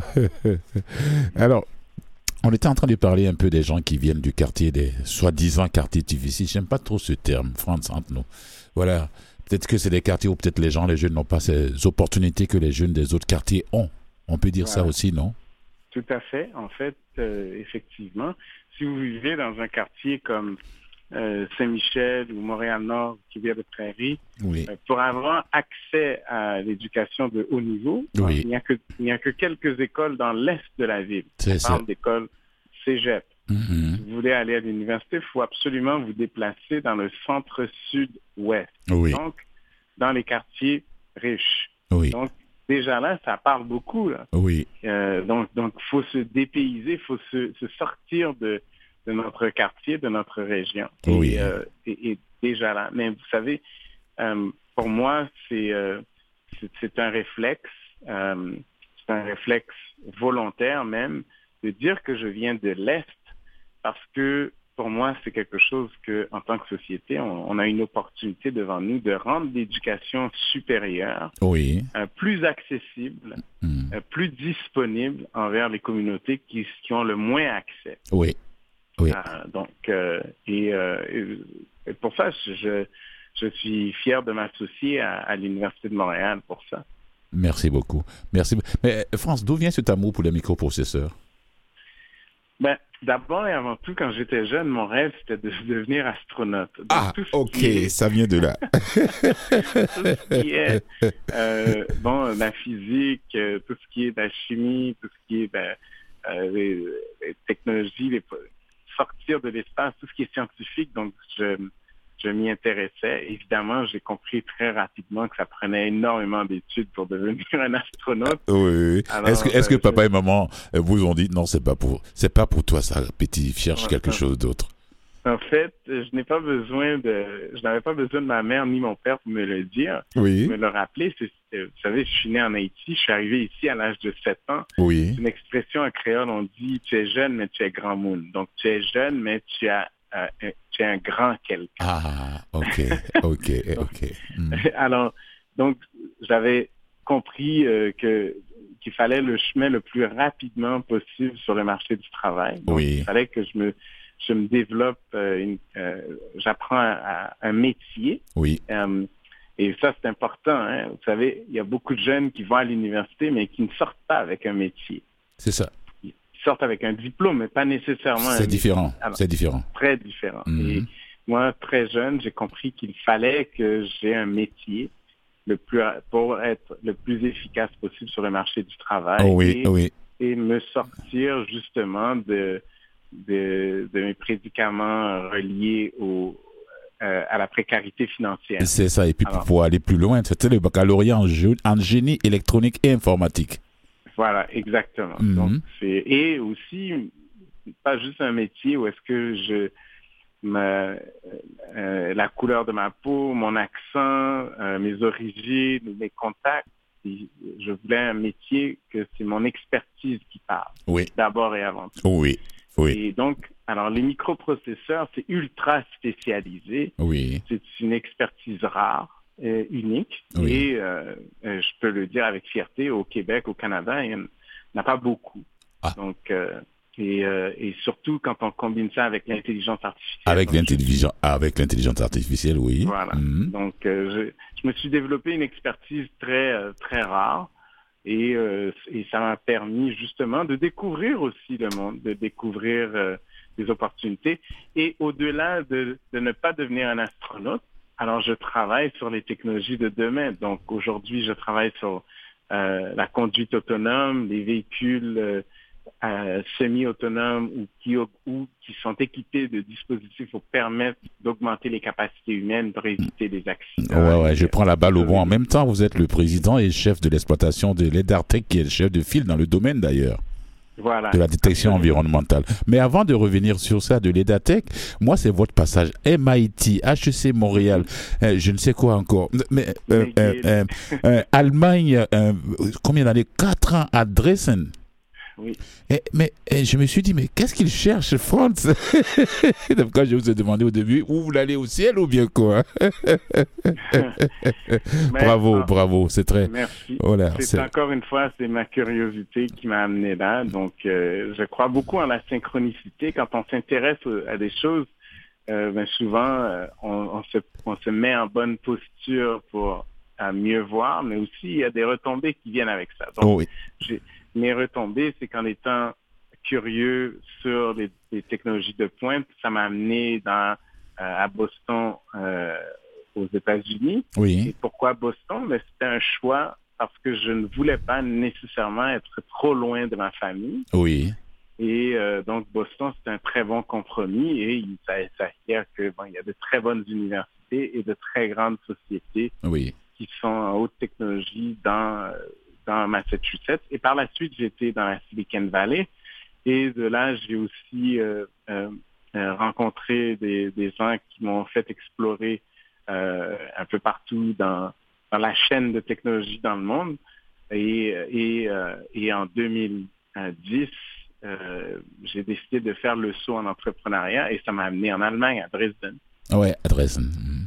Alors, on était en train de parler un peu des gens qui viennent du quartier, des soi-disant quartiers difficiles. J'aime pas trop ce terme, Franz, entre nous. Voilà. Peut-être que c'est des quartiers où peut-être les gens, les jeunes n'ont pas ces opportunités que les jeunes des autres quartiers ont. On peut dire ça Voilà. aussi, non? Tout à fait. En fait, euh, effectivement, si vous vivez dans un quartier comme euh, Saint-Michel ou Montréal-Nord, Rivière-des-Prairies, Oui. euh, pour avoir accès à l'éducation de haut niveau, Oui. il n'y a que, il n'y a que quelques écoles dans l'est de la ville. C'est On ça. parle d'écoles cégep. Mhm. Si vous voulez aller à l'université, il faut absolument vous déplacer dans le centre-sud-ouest. Oui. Donc, dans les quartiers riches. Oui. Donc, déjà là, ça parle beaucoup, là. Oui. Euh, donc, donc, faut se dépayser, faut se, se sortir de, de notre quartier, de notre région. Et, Oui. euh, et, et déjà là. Mais vous savez, euh, pour moi, c'est, euh, c'est, c'est un réflexe, euh, c'est un réflexe volontaire même, de dire que je viens de l'Est, parce que pour moi, c'est quelque chose que, en tant que société, on, on a une opportunité devant nous de rendre l'éducation supérieure Oui. euh, plus accessible, Mm. euh, plus disponible envers les communautés qui, qui ont le moins accès. Oui. Oui. Euh, donc, euh, et, euh, et- et pour ça, je, je suis fier de m'associer à, à l'Université de Montréal pour ça. Merci beaucoup. Merci. Mais France, d'où vient cet amour pour les microprocesseurs? Ben, d'abord et avant tout, quand j'étais jeune, mon rêve, c'était de devenir astronaute. Donc, Ah, tout ce ok, qui est- ça vient de là. tout ce qui est euh, bon, la physique, euh, tout ce qui est la chimie, tout ce qui est ben, euh, les, les technologies, les, sortir de l'espace, tout ce qui est scientifique. Donc, je, je m'y intéressais. Évidemment, j'ai compris très rapidement que ça prenait énormément d'études pour devenir un astronaute. Oui, oui. Alors, est-ce que, est-ce que euh, papa et maman euh, vous ont dit non, c'est pas pour, c'est pas pour toi ça, petit, cherche Ouais, quelque ouais. chose d'autre. En fait, je n'ai pas besoin de, je n'avais pas besoin de ma mère ni mon père pour me le dire, Oui, me le rappeler. C'est, c'est- vous savez, je suis né en Haïti, je suis arrivé ici à l'âge de sept ans. oui, C'est une expression en créole, on dit tu es jeune mais tu es grand monde. Donc tu es jeune mais tu as, euh, un- tu es un grand quelqu'un. ah, ok, ok, ok. Hmm. Alors, donc, j'avais compris euh, que qu'il fallait le chemin le plus rapidement possible sur le marché du travail. Donc, Oui. il fallait que je me, je me développe, euh, une, euh, j'apprends un, un métier. Oui, Euh, Et ça, c'est important. Hein. Vous savez, il y a beaucoup de jeunes qui vont à l'université, mais qui ne sortent pas avec un métier. C'est ça. Ils sortent avec un diplôme, mais pas nécessairement un C'est métier. différent. Alors, c'est différent. Très différent. Mhm. Et moi, très jeune, j'ai compris qu'il fallait que j'ai un métier le plus, pour être le plus efficace possible sur le marché du travail. Oh oui, et, oui. et me sortir justement de, de, de mes prédicaments reliés au, euh, à la précarité financière. C'est ça. Et puis Alors, pour pouvoir aller plus loin, c'était le baccalauréat en, gé- en génie électronique et informatique. Voilà, exactement. Mhm. Donc, c'est, et aussi, pas juste un métier où est-ce que je ma, euh, la couleur de ma peau, mon accent, euh, mes origines, mes contacts. Je voulais un métier que c'est mon expertise qui parle, Oui, d'abord et avant tout. oui, oui, Et donc, alors les microprocesseurs, c'est ultra spécialisé. oui. C'est une expertise rare, euh, unique. Oui. Et euh, euh, je peux le dire avec fierté, au Québec, au Canada, il n'y en a pas beaucoup. Ah. Donc, euh, et, euh, et surtout quand on combine ça avec l'intelligence artificielle. Avec Donc, l'intelligence, avec l'intelligence artificielle, oui. Voilà. Mhm. Donc, euh, je, je me suis développé une expertise très, euh, très rare. Et, euh, et ça m'a permis justement de découvrir aussi le monde, de découvrir euh, des opportunités. Et au-delà de, de ne pas devenir un astronaute, alors je travaille sur les technologies de demain. Donc aujourd'hui, je travaille sur euh, la conduite autonome, les véhicules euh, euh, semi-autonomes ou qui, ou qui sont équipés de dispositifs pour permettre d'augmenter les capacités humaines pour éviter des accidents. Ouais, ouais, je prends la balle au bon. En même temps, vous êtes le président et chef de l'exploitation de l'EDARTEC, qui est le chef de file dans le domaine d'ailleurs, Voilà. de la détection Absolument. environnementale. Mais avant de revenir sur ça, de l'EDATEC, moi, c'est votre passage M I T, H E C Montréal, euh, je ne sais quoi encore. Mais, euh, euh, euh, euh, Allemagne, euh, combien d'années? Quatre ans à Dresden. Oui. Et, mais et je me suis dit, mais qu'est-ce qu'il cherche, Franz? Donc, quand je vous ai demandé au début, où vous allez au ciel ou bien quoi? Mais, Bravo, ah, bravo, c'est très... Merci. Voilà, c'est, c'est- encore une fois, c'est ma curiosité qui m'a amené là. Donc, euh, je crois beaucoup en la synchronicité. Quand on s'intéresse au- à des choses, euh, ben souvent, euh, on, on, se, on se met en bonne posture pour à mieux voir, mais aussi il y a des retombées qui viennent avec ça. Donc, Oh oui. j'ai, mes retombées, c'est qu'en étant curieux sur les, les technologies de pointe, ça m'a amené dans, euh, à Boston, euh, aux États-Unis. Oui. Et pourquoi Boston? Mais c'était un choix parce que je ne voulais pas nécessairement être trop loin de ma famille. Oui. Et euh, donc Boston, c'est un très bon compromis et il- ça s'acquiert que bon, il y a de très bonnes universités et de très grandes sociétés Oui. qui sont en haute technologie dans euh, dans Massachusetts. Et par la suite, j'étais dans la Silicon Valley. Et de là, j'ai aussi euh, euh, euh, rencontré des, des gens qui m'ont fait explorer euh, un peu partout dans, dans la chaîne de technologie dans le monde. Et, et, euh, et en deux mille dix, euh, j'ai décidé de faire le saut en entrepreneuriat et ça m'a amené en Allemagne, à Dresden. Ouais, à Dresden. Mhm.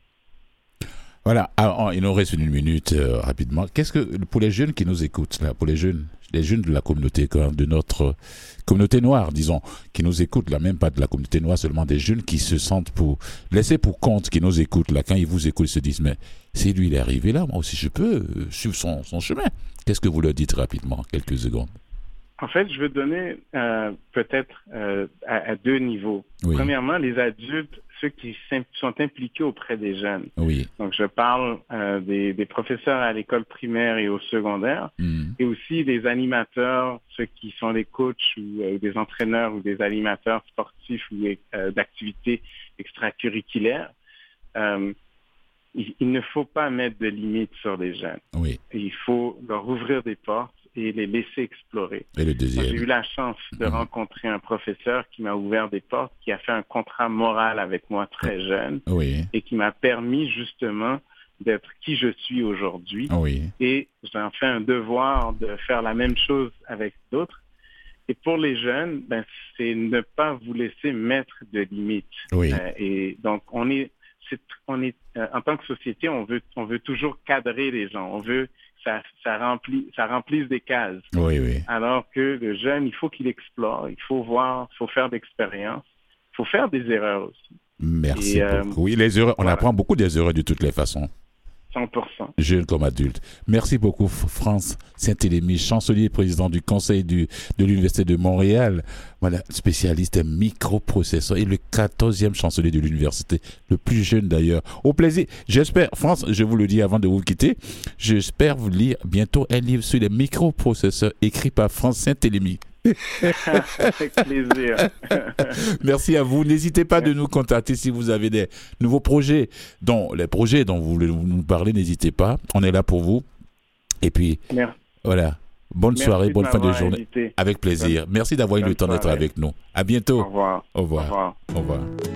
Voilà, alors, il nous reste une minute euh, rapidement. Qu'est-ce que, pour les jeunes qui nous écoutent, là, pour les jeunes, les jeunes de la communauté, quoi, de notre communauté noire, disons, qui nous écoutent, là, même pas de la communauté noire, seulement des jeunes qui se sentent pour, laissés pour compte, qui nous écoutent, là, quand ils vous écoutent, ils se disent, mais si lui, il est arrivé là, moi aussi, je peux euh, suivre son, son chemin. Qu'est-ce que vous leur dites rapidement, quelques secondes? En fait, je veux donner euh, peut-être euh, à, à deux niveaux. Oui. Premièrement, les adultes, ceux qui sim- sont impliqués auprès des jeunes. Oui. Donc, je parle euh, des, des professeurs à l'école primaire et au secondaire, Mhm. et aussi des animateurs, ceux qui sont des coachs ou euh, des entraîneurs ou des animateurs sportifs ou euh, d'activités extracurriculaires. Euh, il, il ne faut pas mettre de limites sur les jeunes. Oui. Il faut leur ouvrir des portes et les laisser explorer. Et le Moi, deuxième? j'ai eu la chance de Mhm. rencontrer un professeur qui m'a ouvert des portes, qui a fait un contrat moral avec moi très jeune Oui. et qui m'a permis justement d'être qui je suis aujourd'hui. Oui. Et j'en fais un devoir de faire la même chose avec d'autres. Et pour les jeunes, ben, c'est ne pas vous laisser mettre de limites. Oui. Euh, et donc, on est, c'est, on est euh, en tant que société, on veut, on veut toujours cadrer les gens. On veut ça, ça remplit, ça remplisse des cases. Oui, oui. Alors que le jeune, il faut qu'il explore, il faut voir, il faut faire d'expériences, il faut faire des erreurs aussi. Merci Et, euh, beaucoup. Oui, les erreurs, on voilà. apprend beaucoup des erreurs de toutes les façons. cent pour cent. Jeune comme adulte. Merci beaucoup, France Saint-Élémy, chancelier et président du conseil du, de l'Université de Montréal. Voilà, spécialiste en microprocesseurs et le quatorzième chancelier de l'université, le plus jeune d'ailleurs. Au plaisir. J'espère, France, je vous le dis avant de vous quitter, j'espère vous lire bientôt un livre sur les microprocesseurs écrit par France Saint-Élémy. Avec plaisir. Merci à vous. N'hésitez pas de nous contacter si vous avez des nouveaux projets, dont les projets dont vous voulez nous parler. N'hésitez pas. On est là pour vous. Et puis, Merci. voilà. Bonne Merci soirée, de bonne fin de m'avoir journée. invité. Avec plaisir. Merci d'avoir eu bonne le temps d'être soirée. avec nous. À bientôt. Au revoir. Au revoir. Au revoir. Au revoir.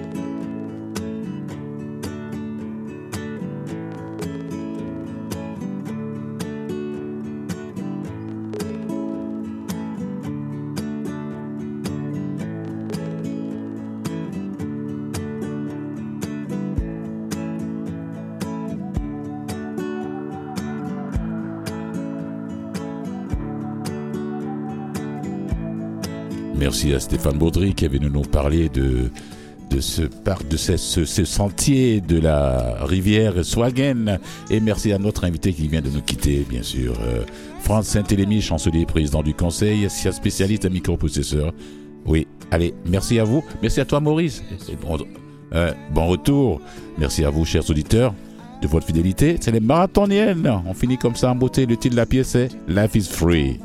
Merci à Stéphane Baudry qui est venu nous parler de, de ce parc, de ce, ce, ce sentier de la rivière Swagen. Et merci à notre invité qui vient de nous quitter, bien sûr. Euh, France Saint-Élémy, chancelier et président du conseil, spécialiste en microprocesseurs. Oui, allez, merci à vous. Merci à toi, Maurice. Et bon, euh, bon retour. Merci à vous, chers auditeurs, de votre fidélité. C'est les marathoniennes. On finit comme ça en beauté. Le titre de la pièce est Life is Free.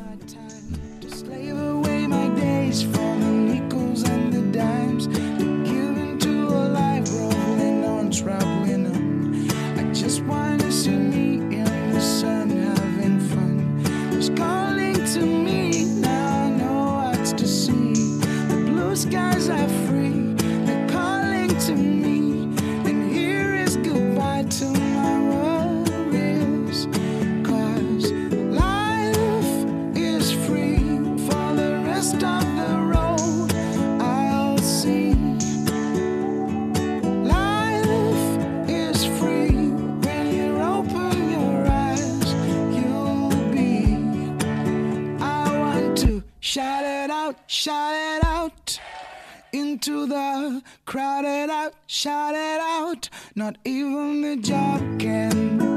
From the nickels and the dimes, given to a life rolling on, traveling on. I just wanna see me in the sun, having fun. It's calling to me, now I know what's to see. The blue skies are free, they're calling to me. And here is goodbye to my worries, 'cause life is free for the rest of the road I'll see. Life is free when you open your eyes, you'll be. I want to shout it out, shout it out into the crowded out, shout it out. Not even the job can